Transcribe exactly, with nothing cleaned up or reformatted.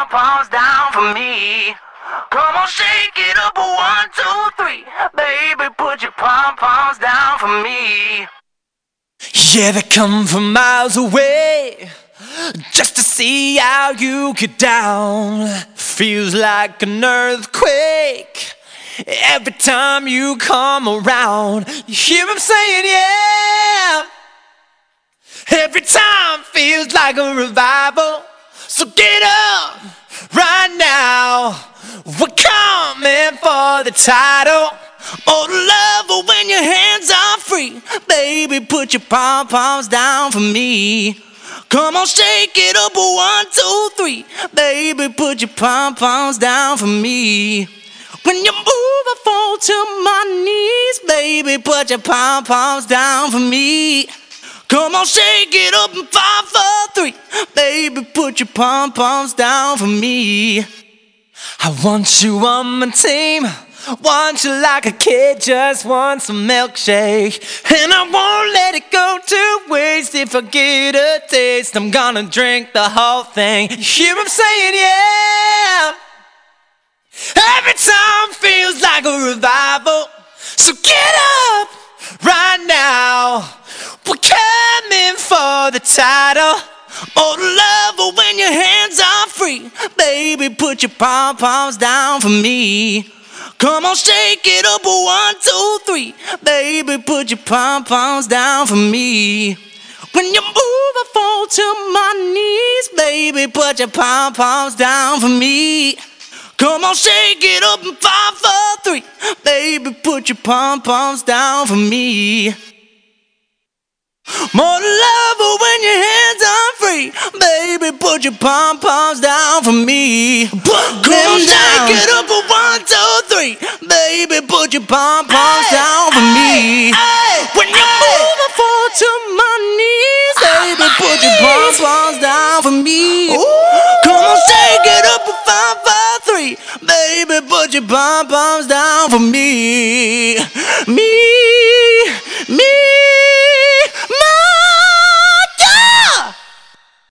pom-poms down for me. Come on, shake it up, one, two, three. Baby, put your pom-poms down for me. Yeah, they come from miles away just to see how you get down. Feels like an earthquake every time you come around. You hear them saying, yeah. Every time feels like a revival. So get up right now. We're coming for the title. Oh, love when your hands are free. Baby, put your pom-poms down for me. Come on, shake it up, one, two, three. Baby, put your pom-poms down for me. When you move, I fall to my knees. Baby, put your pom-poms down for me. Come on, shake it up in five, four, three. Baby, put your pom-poms down for me. I want you on my team. Want you like a kid just wants a milkshake. And I won't let it go to waste. If I get a taste, I'm gonna drink the whole thing. You hear them saying, yeah. Every time feels like a revival. So get up right now. We're coming for the title. Oh, love when your hands are free. Baby, put your pom-poms down for me. Come on, shake it up, one, two, three. Baby, put your pom-poms down for me. When you move, I fall to my knees. Baby, put your pom-poms down for me. Come on, shake it up in five, four, three. Baby, put your pom-poms down for me. More love when your hands are free. Baby, put your pom-poms down for me. Put them down. Shake it up for one, two, three. Baby, put your pom-poms down for me. When you move, I fall to my knees. Baby, put your pom-poms down for me. Come on, shake it up for five, five, three. Baby, put your pom-poms down for me. Me.